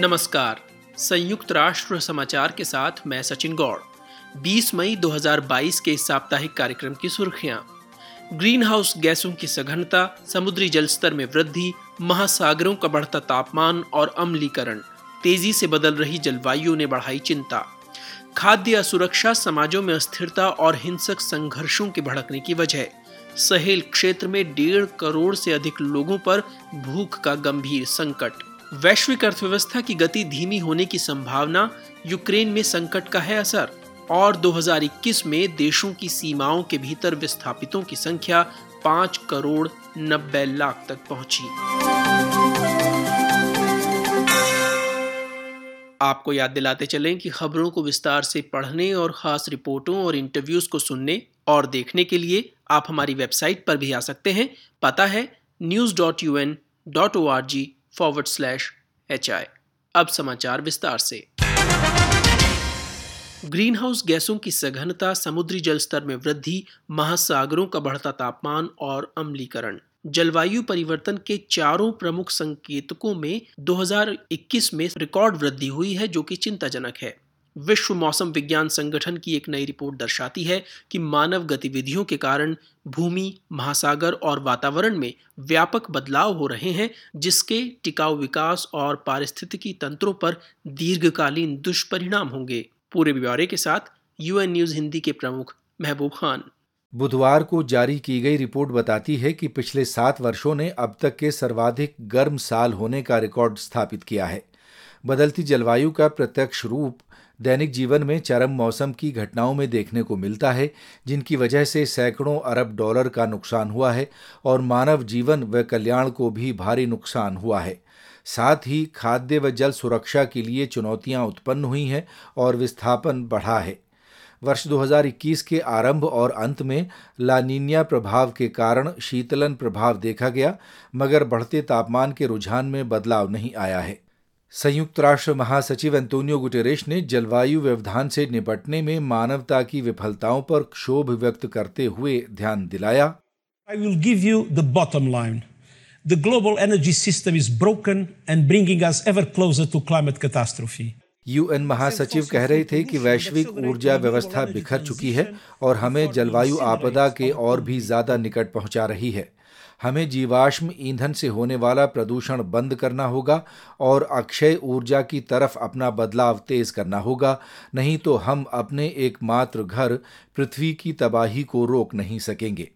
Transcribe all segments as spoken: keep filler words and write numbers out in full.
नमस्कार। संयुक्त राष्ट्र समाचार के साथ मैं सचिन गौड़। बीस मई दो हज़ार बाईस के इस साप्ताहिक कार्यक्रम की सुर्खियां। ग्रीन हाउस गैसों की सघनता, समुद्री जल स्तर में वृद्धि, महासागरों का बढ़ता तापमान और अम्लीकरण, तेजी से बदल रही जलवायु ने बढ़ाई चिंता। खाद्य असुरक्षा, समाजों में अस्थिरता और हिंसक संघर्षों के भड़कने की वजह। सहेल क्षेत्र में डेढ़ करोड़ से अधिक लोगों पर भूख का गंभीर संकट। वैश्विक अर्थव्यवस्था की गति धीमी होने की संभावना, यूक्रेन में संकट का है असर, और दो हज़ार इक्कीस में देशों की सीमाओं के भीतर विस्थापितों की संख्या पाँच करोड़ नब्बे लाख तक पहुंची। आपको याद दिलाते चलें कि खबरों को विस्तार से पढ़ने और खास रिपोर्टों और इंटरव्यूज को सुनने और देखने के लिए आप हमारी वेबसाइट पर भी आ सकते हैं। पता है news dot U N dot O R G forward slash H I. अब समाचार विस्तार से। ग्रीन हाउस गैसों की सघनता, समुद्री जल स्तर में वृद्धि, महासागरों का बढ़ता तापमान और अम्लीकरण जलवायु परिवर्तन के चारों प्रमुख संकेतकों में दो हज़ार इक्कीस में रिकॉर्ड वृद्धि हुई है, जो कि चिंताजनक है। विश्व मौसम विज्ञान संगठन की एक नई रिपोर्ट दर्शाती है कि मानव गतिविधियों के कारण भूमि, महासागर और वातावरण में व्यापक बदलाव हो रहे हैं, जिसके टिकाऊ विकास और पारिस्थितिकी तंत्रों पर दीर्घकालीन दुष्परिणाम होंगे। पूरे ब्यौरे के साथ यूएन न्यूज़ हिंदी के प्रमुख महबूब खान। बुधवार को जारी की गई रिपोर्ट बताती है कि पिछले सात वर्षों ने अब तक के सर्वाधिक गर्म साल होने का रिकॉर्ड स्थापित किया है। बदलती जलवायु का प्रत्यक्ष रूप दैनिक जीवन में चरम मौसम की घटनाओं में देखने को मिलता है, जिनकी वजह से सैकड़ों अरब डॉलर का नुकसान हुआ है और मानव जीवन व कल्याण को भी भारी नुकसान हुआ है। साथ ही खाद्य व जल सुरक्षा के लिए चुनौतियां उत्पन्न हुई हैं और विस्थापन बढ़ा है। वर्ष दो हज़ार इक्कीस के आरंभ और अंत में ला नीनिया प्रभाव के कारण शीतलन प्रभाव देखा गया, मगर बढ़ते तापमान के रुझान में बदलाव नहीं आया है। संयुक्त राष्ट्र महासचिव एंटोनियो गुटेरेश ने जलवायु व्यवधान से निपटने में मानवता की विफलताओं पर क्षोभ व्यक्त करते हुए ध्यान दिलाया। I will give you the bottom line. The global energy system is broken and bringing us ever closer to climate catastrophe. UN महासचिव कह रहे थे कि वैश्विक ऊर्जा व्यवस्था बिखर चुकी है और हमें जलवायु आपदा के और भी ज्यादा निकट पहुंचा रही है। हमें जीवाश्म ईंधन से होने वाला प्रदूषण बंद करना होगा और अक्षय ऊर्जा की तरफ अपना बदलाव तेज करना होगा, नहीं तो हम अपने एकमात्र घर पृथ्वी की तबाही को रोक नहीं सकेंगे।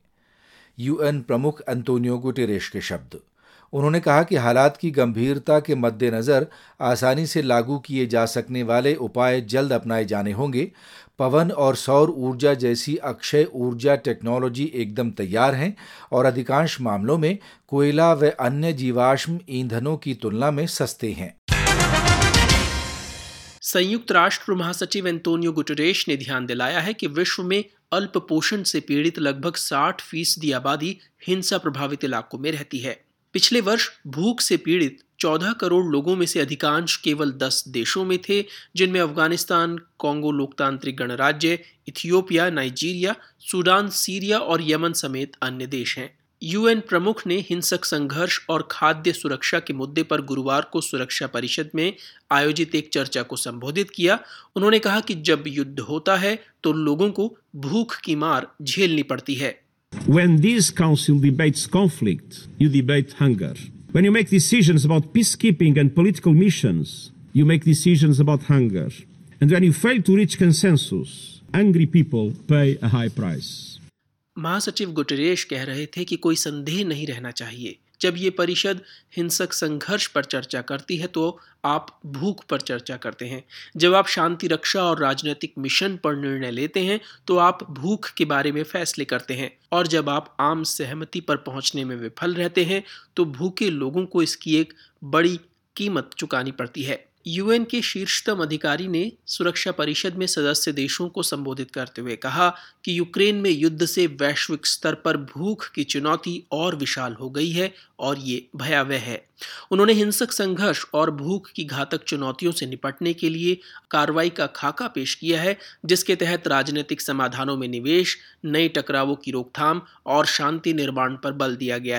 यूएन प्रमुख एंटोनियो गुटेरेश के शब्द। उन्होंने कहा कि हालात की गंभीरता के मद्देनज़र आसानी से लागू किए जा सकने वाले उपाय जल्द अपनाए जाने होंगे। पवन और सौर ऊर्जा जैसी अक्षय ऊर्जा टेक्नोलॉजी एकदम तैयार हैं और अधिकांश मामलों में कोयला व अन्य जीवाश्म ईंधनों की तुलना में सस्ते हैं। संयुक्त राष्ट्र महासचिव एंटोनियो गुटेरेश ने ध्यान दिलाया है कि विश्व में अल्प पोषण से पीड़ित लगभग साठ फीसदी आबादी हिंसा प्रभावित इलाकों में रहती है। पिछले वर्ष भूख से पीड़ित चौदह करोड़ लोगों में से अधिकांश केवल दस देशों में थे, जिनमें अफगानिस्तान, कॉन्गो लोकतांत्रिक गणराज्य, इथियोपिया, नाइजीरिया, सूडान, सीरिया और यमन समेत अन्य देश हैं। यूएन प्रमुख ने हिंसक संघर्ष और खाद्य सुरक्षा के मुद्दे पर गुरुवार को सुरक्षा परिषद में आयोजित एक चर्चा को संबोधित किया। उन्होंने कहा कि जब युद्ध होता है तो लोगों को भूख की मार झेलनी पड़ती है। When this council debates conflict, you debate hunger. When you make decisions about peacekeeping and political missions, you make decisions about hunger. And when you fail to reach consensus, angry people pay a high price. महासचिव Guterres कह रहे थे कि कोई संदेह नहीं रहना चाहिए, जब ये परिषद हिंसक संघर्ष पर चर्चा करती है तो आप भूख पर चर्चा करते हैं। जब आप शांति रक्षा और राजनीतिक मिशन पर निर्णय लेते हैं तो आप भूख के बारे में फैसले करते हैं, और जब आप आम सहमति पर पहुंचने में विफल रहते हैं तो भूखे लोगों को इसकी एक बड़ी कीमत चुकानी पड़ती है। यूएन के शीर्षतम अधिकारी ने सुरक्षा परिषद में सदस्य देशों को संबोधित करते हुए कहा कि यूक्रेन में युद्ध से वैश्विक स्तर पर भूख की चुनौती और विशाल हो गई है और ये भयावह है। उन्होंने हिंसक संघर्ष और भूख की घातक चुनौतियों से निपटने के लिए कार्रवाई का खाका पेश किया है, जिसके तहत राजनीतिक समाधानों में निवेश, नए टकरावों की रोकथाम और शांति निर्माण पर बल दिया गया है।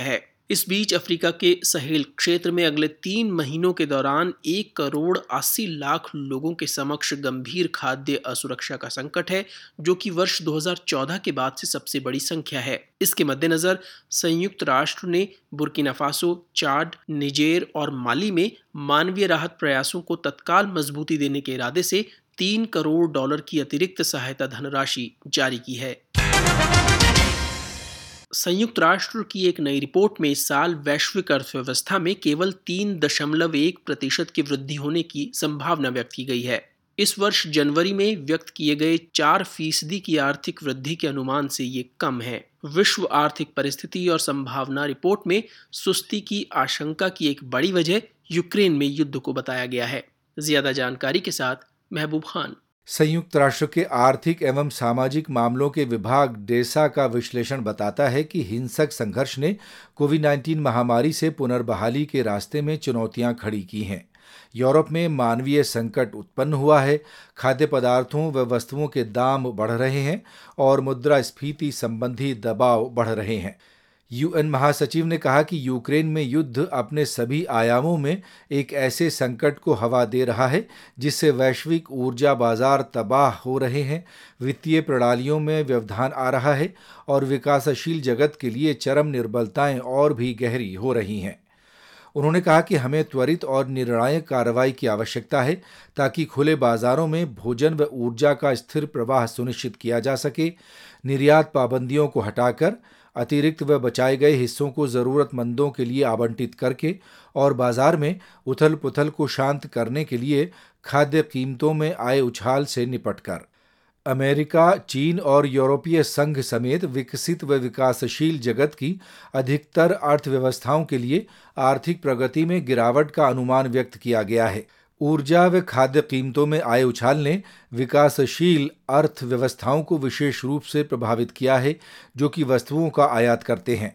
इस बीच अफ्रीका के सहेल क्षेत्र में अगले तीन महीनों के दौरान एक करोड़ अस्सी लाख लोगों के समक्ष गंभीर खाद्य असुरक्षा का संकट है, जो कि वर्ष दो हज़ार चौदह के बाद से सबसे बड़ी संख्या है। इसके मद्देनजर संयुक्त राष्ट्र ने बुर्किना फासो, चाड, निजेर और माली में मानवीय राहत प्रयासों को तत्काल मजबूती देने के इरादे से तीन करोड़ डॉलर की अतिरिक्त सहायता धनराशि जारी की है। संयुक्त राष्ट्र की एक नई रिपोर्ट में इस साल वैश्विक अर्थव्यवस्था में केवल तीन दशमलव एक प्रतिशत की वृद्धि होने की संभावना व्यक्त की गई है। इस वर्ष जनवरी में व्यक्त किए गए चार फीसदी की आर्थिक वृद्धि के अनुमान से ये कम है। विश्व आर्थिक परिस्थिति और संभावना रिपोर्ट में सुस्ती की आशंका की एक बड़ी वजह यूक्रेन में युद्ध को बताया गया है। ज्यादा जानकारी के साथ महबूब खान। संयुक्त राष्ट्र के आर्थिक एवं सामाजिक मामलों के विभाग डेसा का विश्लेषण बताता है कि हिंसक संघर्ष ने कोविड उन्नीस महामारी से पुनर्बहाली के रास्ते में चुनौतियां खड़ी की हैं। यूरोप में मानवीय संकट उत्पन्न हुआ है, खाद्य पदार्थों व वस्तुओं के दाम बढ़ रहे हैं और मुद्रास्फीति संबंधी दबाव बढ़ रहे हैं। यूएन महासचिव ने कहा कि यूक्रेन में युद्ध अपने सभी आयामों में एक ऐसे संकट को हवा दे रहा है जिससे वैश्विक ऊर्जा बाजार तबाह हो रहे हैं, वित्तीय प्रणालियों में व्यवधान आ रहा है और विकासशील जगत के लिए चरम निर्बलताएं और भी गहरी हो रही हैं। उन्होंने कहा कि हमें त्वरित और निर्णायक कार्रवाई की आवश्यकता है ताकि खुले बाजारों में भोजन व ऊर्जा का स्थिर प्रवाह सुनिश्चित किया जा सके। निर्यात पाबंदियों को हटाकर अतिरिक्त व बचाए गए हिस्सों को ज़रूरतमंदों के लिए आवंटित करके और बाजार में उथल पुथल को शांत करने के लिए खाद्य कीमतों में आए उछाल से निपटकर। अमेरिका, चीन और यूरोपीय संघ समेत विकसित व विकासशील जगत की अधिकतर अर्थव्यवस्थाओं के लिए आर्थिक प्रगति में गिरावट का अनुमान व्यक्त किया गया है। ऊर्जा व खाद्य कीमतों में आए उछाल ने विकासशील अर्थव्यवस्थाओं को विशेष रूप से प्रभावित किया है, जो कि वस्तुओं का आयात करते हैं।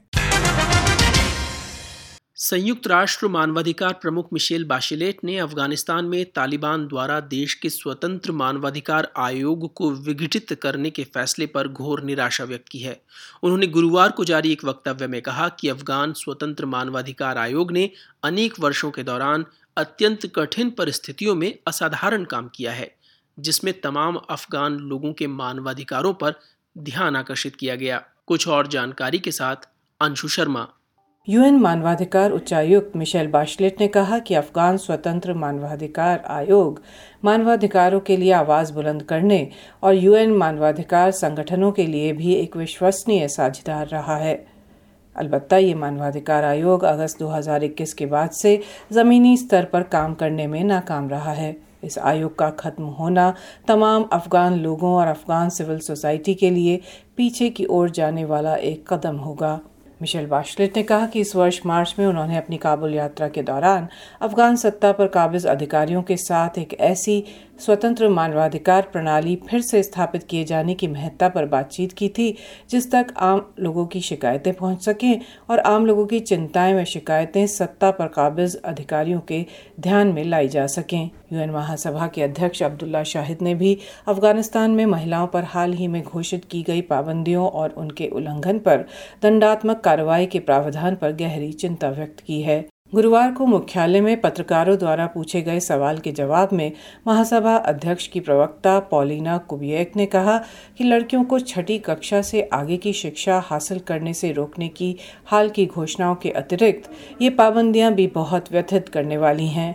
संयुक्त राष्ट्र मानवाधिकार प्रमुख मिशेल बाशेलेट ने अफगानिस्तान में तालिबान द्वारा देश के स्वतंत्र मानवाधिकार आयोग को विघटित करने के फैसले पर घोर निराशा व्यक्त की है। उन्होंने गुरुवार को जारी एक वक्तव्य में कहा कि अफगान स्वतंत्र मानवाधिकार आयोग ने अनेक वर्षों के दौरान अत्यंत कठिन परिस्थितियों में असाधारण काम किया है, जिसमें तमाम अफगान लोगों के मानवाधिकारों पर ध्यान आकर्षित किया गया। कुछ और जानकारी के साथ अंशु शर्मा। यूएन मानवाधिकार उच्चायुक्त मिशेल बाशलेट ने कहा कि अफगान स्वतंत्र मानवाधिकार आयोग मानवाधिकारों के लिए आवाज बुलंद करने और यूएन मानवाधिकार संगठनों के लिए भी एक विश्वसनीय साझेदार रहा है। अलबत्ता ये मानवाधिकार आयोग अगस्त दो हज़ार इक्कीस के बाद से ज़मीनी स्तर पर काम करने में नाकाम रहा है। इस आयोग का खत्म होना तमाम अफगान लोगों और अफगान सिविल सोसाइटी के लिए पीछे की ओर जाने वाला एक कदम होगा। मिशेल बाशलेट ने कहा कि इस वर्ष मार्च में उन्होंने अपनी काबुल यात्रा के दौरान अफगान सत्ता पर काबिज अधिकारियों के साथ एक ऐसी स्वतंत्र मानवाधिकार प्रणाली फिर से स्थापित किए जाने की महत्ता पर बातचीत की थी जिस तक आम लोगों की शिकायतें पहुंच सकें और आम लोगों की चिंताएं व शिकायतें सत्ता पर काबिज अधिकारियों के ध्यान में लाई जा सकें। यूएन महासभा के अध्यक्ष अब्दुल्ला शाहिद ने भी अफगानिस्तान में महिलाओं पर हाल ही में घोषित की गई पाबंदियों और उनके उल्लंघन पर दंडात्मक कार्रवाई के प्रावधान पर गहरी चिंता व्यक्त की है। गुरुवार को मुख्यालय में पत्रकारों द्वारा पूछे गए सवाल के जवाब में महासभा अध्यक्ष की प्रवक्ता पॉलिना कुबिएक ने कहा कि लड़कियों को छठी कक्षा से आगे की शिक्षा हासिल करने से रोकने की हाल की घोषणाओं के अतिरिक्त ये पाबंदियां भी बहुत व्यथित करने वाली हैं।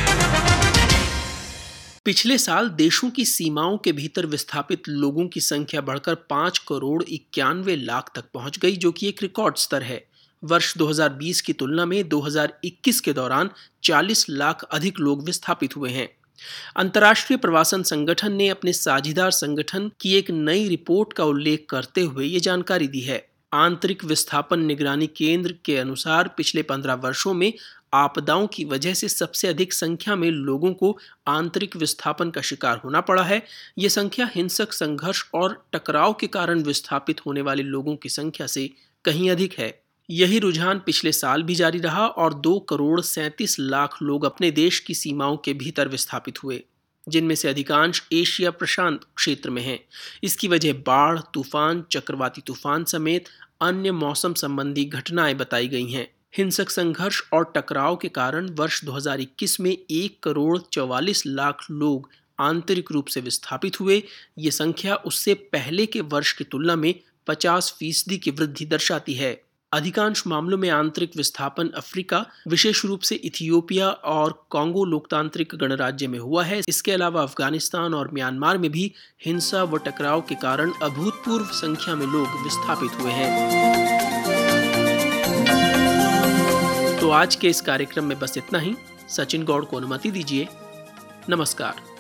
पिछले साल देशों की सीमाओं के भीतर विस्थापित लोगों की संख्या बढ़कर पाँच करोड़ इक्यानवे लाख तक पहुंच गई, जो कि एक रिकॉर्ड स्तर है। वर्ष दो हज़ार बीस की तुलना में दो हज़ार इक्कीस के दौरान चालीस लाख अधिक लोग विस्थापित हुए हैं। अंतर्राष्ट्रीय प्रवासन संगठन ने अपने साझेदार संगठन की एक नई रिपोर्ट का उल्लेख करते हुए ये जानकारी दी है। आंतरिक विस्थापन निगरानी केंद्र के अनुसार पिछले पंद्रह वर्षों में आपदाओं की वजह से सबसे अधिक संख्या में लोगों को आंतरिक विस्थापन का शिकार होना पड़ा है। ये संख्या हिंसक संघर्ष और टकराव के कारण विस्थापित होने वाले लोगों की संख्या से कहीं अधिक है। यही रुझान पिछले साल भी जारी रहा और दो करोड़ सैंतीस लाख लोग अपने देश की सीमाओं के भीतर विस्थापित हुए, जिनमें से अधिकांश एशिया प्रशांत क्षेत्र में हैं। इसकी वजह बाढ़, तूफान, चक्रवाती तूफान समेत अन्य मौसम संबंधी घटनाएं बताई गई हैं। हिंसक संघर्ष और टकराव के कारण वर्ष दो हज़ार इक्कीस में एक करोड़ चौवालीस लाख लोग आंतरिक रूप से विस्थापित हुए। ये संख्या उससे पहले के वर्ष की तुलना में पचास फीसदी की वृद्धि दर्शाती है। अधिकांश मामलों में आंतरिक विस्थापन अफ्रीका, विशेष रूप से इथियोपिया और कांगो लोकतांत्रिक गणराज्य में हुआ है। इसके अलावा अफगानिस्तान और म्यांमार में भी हिंसा व टकराव के कारण अभूतपूर्व संख्या में लोग विस्थापित हुए हैं। तो आज के इस कार्यक्रम में बस इतना ही। सचिन गौड़ को अनुमति दीजिए। नमस्कार।